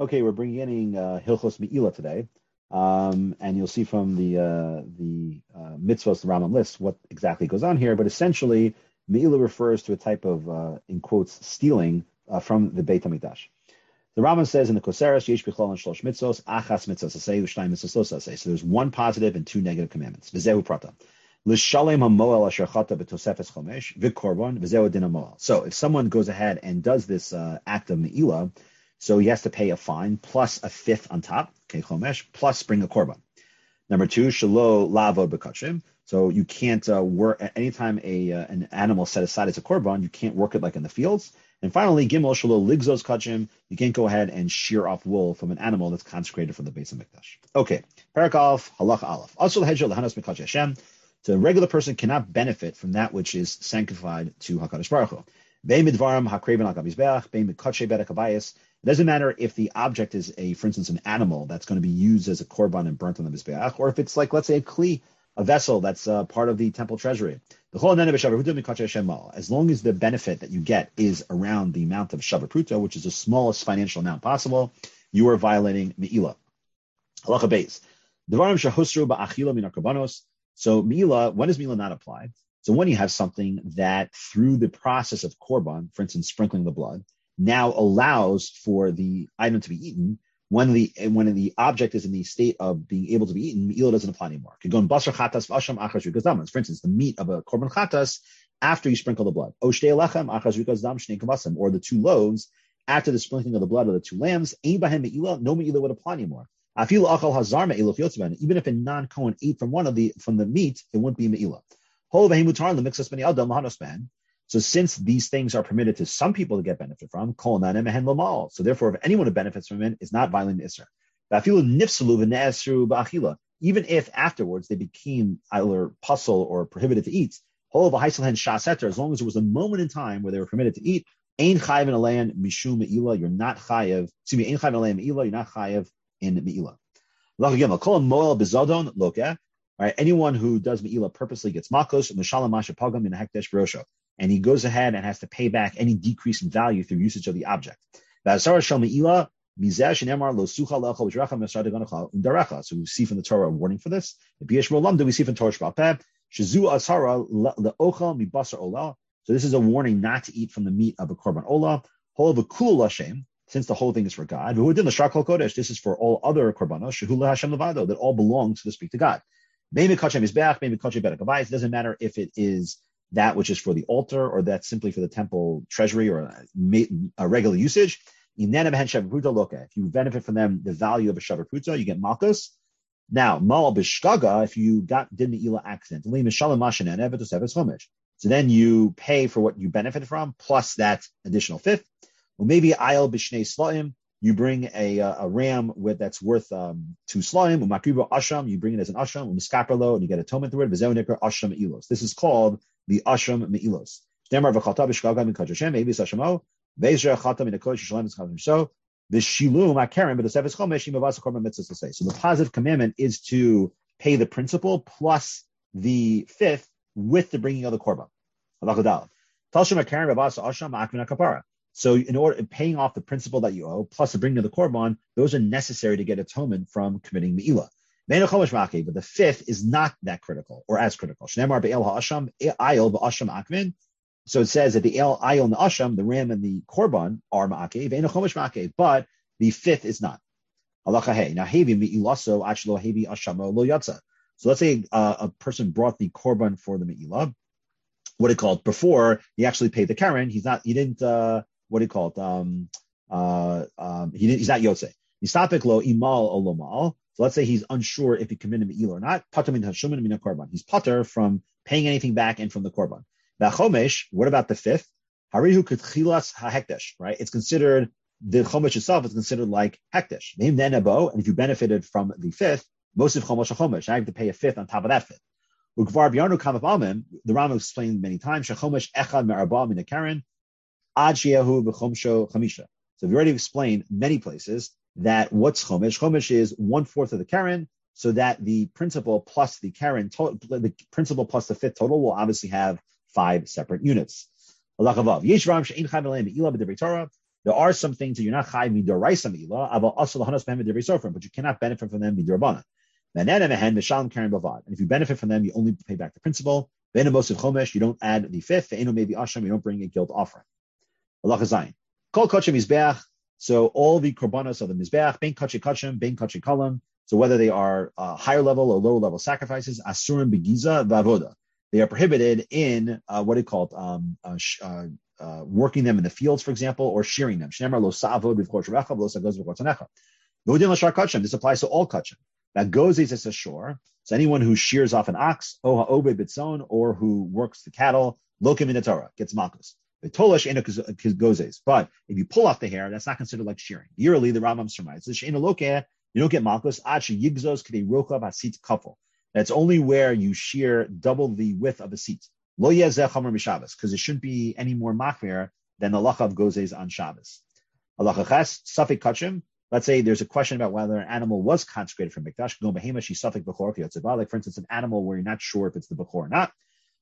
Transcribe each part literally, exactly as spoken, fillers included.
Okay, we're beginning uh, Hilchos Me'ila today, um, and you'll see from the uh, the uh, mitzvahs, the Rambam list, what exactly goes on here. But essentially, Me'ila refers to a type of, uh, in quotes, stealing uh, from the Beit HaMikdash. The Rambam says in the Koseres, Yesh Bichlal and Shlosh Mitzvos, Achas Mitzvos Aseh, Ushnai Mitzvos Aseh. So there's one positive and two negative commandments. V'zehu Prata. L'shalem hamoel asher chata b'tosefes chomesh v'korban v'zehu din hamoel. So if someone goes ahead and does this uh, act of Me'ila, so he has to pay a fine plus a fifth on top, okay, chomesh, plus bring a korban. Number two, shelo lavod b'kachim. So you can't uh, work anytime a uh, an animal set aside as a korban, you can't work it like in the fields. And finally, gimel shelo ligzos kachim. You can't go ahead and shear off wool from an animal that's consecrated for the Beis HaMikdash. Okay, parak aleph, halacha aleph. Also l'hedjel lehanos mikadosh Hashem. So a regular person cannot benefit from that which is sanctified to HaKadosh Baruch Hu. Bein midvarim hakreven al gabizbeach, bein midkatshe bedek habayis. It doesn't matter if the object is a, for instance, an animal that's going to be used as a korban and burnt on the mizbeach, or if it's like, let's say, a kli, a vessel that's uh, part of the temple treasury. As long as the benefit that you get is around the amount of shavapruta, which is the smallest financial amount possible, you are violating me'ila. Halacha beis. Devarim shehusru ba'achila min hakorbanos. So me'ila, when does me'ila not apply? So when you have something that through the process of korban, for instance, sprinkling the blood, now allows for the item to be eaten, when the when the object is in the state of being able to be eaten, me'ila doesn't apply anymore. For instance, the meat of a korban chatas after you sprinkle the blood. Or the two loaves after the sprinkling of the blood of the two lambs, no me'ila would apply anymore. Even if a non-Kohen ate from one of the from the meat, it wouldn't be me'ila. So since these things are permitted to some people to get benefit from, so therefore if anyone who benefits from it is not violating the Isser. Even if afterwards they became either puzzle or prohibited to eat, as long as there was a moment in time where they were permitted to eat, you're not chayav, excuse me, you're not chayav in me'ila. Right, anyone who does me'ila purposely gets makos, and he goes ahead and has to pay back any decrease in value through usage of the object. So we see from the Torah a warning for this. We see from Torah Sheba'al Peh. So this is a warning not to eat from the meat of a korban olah. Since the whole thing is for God. This is for all other korbanos that all belong, so to speak, to God. It doesn't matter if it is that which is for the altar or that's simply for the temple treasury or a regular usage. If you benefit from them, the value of a shavapruta, you get malchus. Now, mal b'shkaga, if you got did me'ila accidentally, so then you pay for what you benefited from plus that additional fifth. Well, maybe ayel b'shnei slaim, you bring a a ram with that's worth um, two slaim. Umakribo asham, you bring it as an asham. Umiskaperlo, and you get atonement through it. V'zeu nikra asham me'ilos. This is called the asham me'ilos. Demar v'chalta b'shkaga min kodshashem, maybe sashamo. Ve'ezra chalta min hakodesh shalom v'schalom so. V'shilum akeren b'dosefes chomesh imavas korban mitzvahs to say. So the positive commandment is to pay the principal plus the fifth with the bringing of the korban. Halachadal. Talshim akeren b'vas asham akmin hakapara. So in order paying off the principal that you owe, plus the bringing of the korban, those are necessary to get atonement from committing me'ila. But the fifth is not that critical or as critical. So it says that the el, ayil, and the asham, the ram and the korban are ma'akev, but the fifth is not. Now so let's say uh, a person brought the korban for the me'ila. What do you call it? Before he actually paid the karen, he's not. He didn't. Uh, what do you call it? Um, uh, um, he didn't, he's not yotze. Yistapik lo imal olomal. So let's say he's unsure if he committed me'ila or not. Pater min hashumin min korban. He's pater from paying anything back and from the korban. V'chomesh. What about the fifth? Harihu ketchilas hahekdesh. Right? It's considered the chomesh itself is considered like hekdesh. Name then abo, and if you benefited from the fifth, most of chomesh chomesh. Now you have to pay a fifth on top of that fifth. The Rambam explained many times. Shechomesh echad me'arba min karen ad sheyahu b'chomsho chamisha. So we've already explained many places that what's chomesh. Chomesh is one fourth of the karen, so that the principal plus the karen, to, the principal plus the fifth total will obviously have five separate units. There are some things that you're not chai midoraisa meila, aber also lahanas behem midivrei sofrim, but you cannot benefit from them midirabana. And if you benefit from them, you only pay back the principal. You don't add the fifth. You don't bring a guilt offering. So all the korbanos of the mizbeach, ben kachi kachim, ben kachi kalam. So whether they are uh, higher level or lower level sacrifices, asurim begiza vavoda. They are prohibited in uh, what it called um, uh, uh, uh, working them in the fields, for example, or shearing them. This applies to all kachim. That goes as a shore. So anyone who shears off an ox, or who works the cattle, lokim in the Torah, gets malchus. But if you pull off the hair, that's not considered like shearing. Yearly, the Rambam surmises, you don't get malchus. That's only where you shear double the width of the seat. Because it shouldn't be any more machmir than the lacha of gozes on Shabbos. Halacha ches, safek kachim. Let's say there's a question about whether an animal was consecrated for mikdash. Like, for instance, an animal where you're not sure if it's the bechor or not.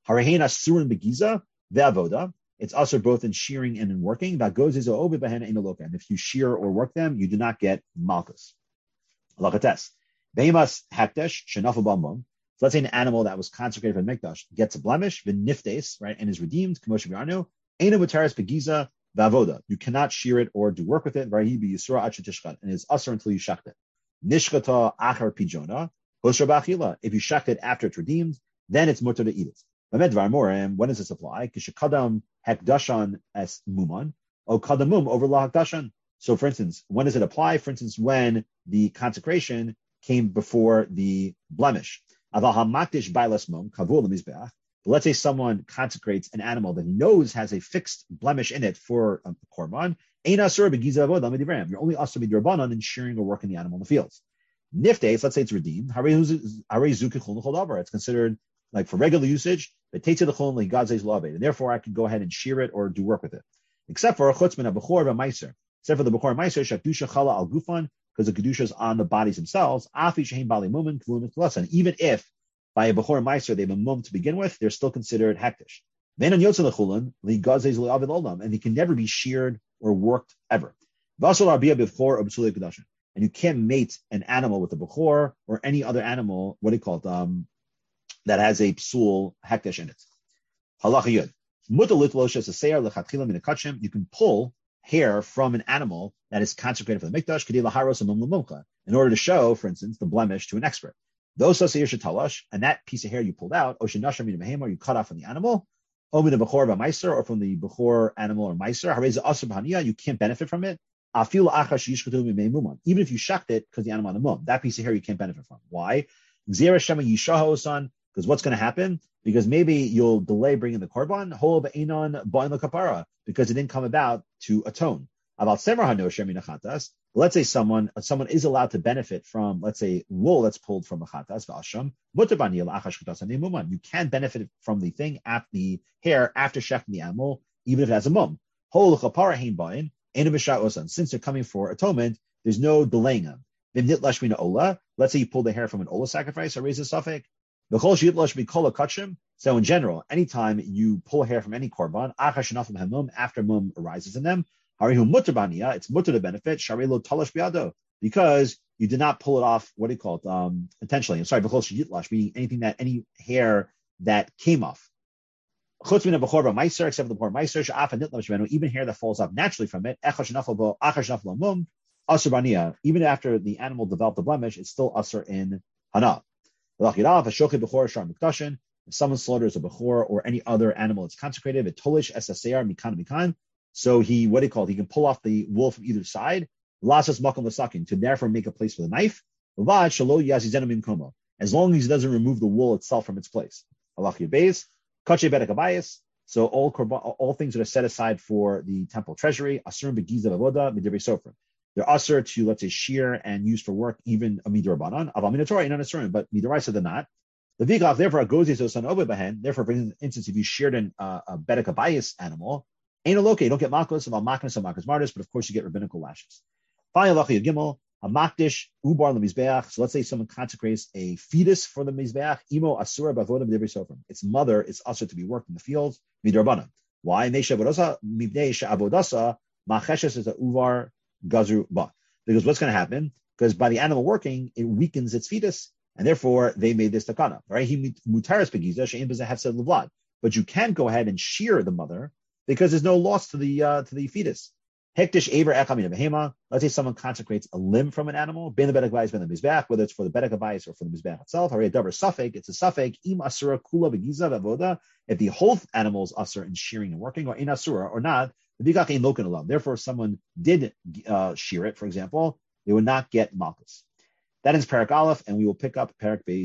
It's also both in shearing and in working. And if you shear or work them, you do not get malchus. So let's say an animal that was consecrated for mikdash gets a blemish, right, and is redeemed. You cannot shear it or do work with it. And it's usher until you shacht it. Nishkata achar pijona. If you shacht it after it's redeemed, then it's mutter to eat it. When does this apply? Kishakadam hekdashan as muman, or kadamum over la hekdashan. So, for instance, when does it apply? For instance, when the consecration came before the blemish. Let's say someone consecrates an animal that he knows has a fixed blemish in it for a korban. You're only asur b'drabanan in shearing or working the animal in the fields. Niftes, let's say it's redeemed. It's considered like for regular usage, and therefore I can go ahead and shear it or do work with it. Except for a chutzman, a bechor, a meiser. Except for the bechor meiser, shakdusha chala al gufan, because the kedusha is on the bodies themselves. Afi shehem bali mumen k'vum and even if by a bechor meiser they have a mum to begin with, they're still considered hektish. And they can never be sheared or worked ever. And you can't mate an animal with a bechor or any other animal, what do you call it, um, that has a psul hektish in it. Halacha yud. You can pull hair from an animal that is consecrated for the mikdash in order to show, for instance, the blemish to an expert. Those and that piece of hair you pulled out, or you cut off from the animal, or from the bechor animal or meiser, you can't benefit from it. Even if you shucked it because the animal on the mum, that piece of hair you can't benefit from. Why? Because what's going to happen? Because maybe you'll delay bringing the korban, because it didn't come about to atone. About let's say someone someone is allowed to benefit from, let's say, wool that's pulled from a chatas v'asham. You can benefit from the thing at the hair after shechting the animal, even if it has a mum. Since they're coming for atonement, there's no delaying them. Let's say you pull the hair from an ola sacrifice or raise a suffix. So in general, anytime you pull hair from any korban, after mum arises in them, it's mutter to benefit, because you did not pull it off, what do you call it, um, intentionally. I'm sorry, meaning anything that, any hair that came off. Except for the bechor meiser, even hair that falls off naturally from it, even after the animal developed the blemish, it's still asur in hana. If someone slaughters a bechor or any other animal that's consecrated, so he, what do you call it? He can pull off the wool from either side, to therefore make a place for the knife, as long as he doesn't remove the wool itself from its place. So all all things that are set aside for the temple treasury, they're asur to, let's say, shear and use for work, even a midrabanan, but midaraisa they're not. The vikach therefore goes to son obebahen. Therefore, for instance, if you sheared an, uh, a bedek abayis animal, ain't a loke, you don't get makos, about maknas and maknas martis, but of course you get rabbinical lashes. Finally, lacha gimel, a makdish ubar lemizbeach. So let's say someone consecrates a fetus for the mizbeach. Imo asura bavoda midibri sofrim. Its mother is asur to be worked in the fields midrabanan. Why? Meisha avodasa mibnei she'avodasa Macheshes is a uvar gazru ba. Because what's going to happen? Because by the animal working, it weakens its fetus, and therefore they made this takana. Right? He mutaris begiza she'im b'zeh hefsed levlad. But you can't go ahead and shear the mother because there's no loss to the uh, to the fetus. Hektish aver echamina behema. Let's say someone consecrates a limb from an animal, ben the bedek bayis, ben the mizbeach, whether it's for the bedek bayis or for the mizbeach itself. Harei davar safek. It's a safek im asura kula begiza v'avoda. If the whole animal is asur in shearing and working, or in asura or not, the bigach ain't loken alam. Therefore, if someone did uh, shear it, for example, they would not get malchus. That is Parak Aleph, and we will pick up Parak Beis.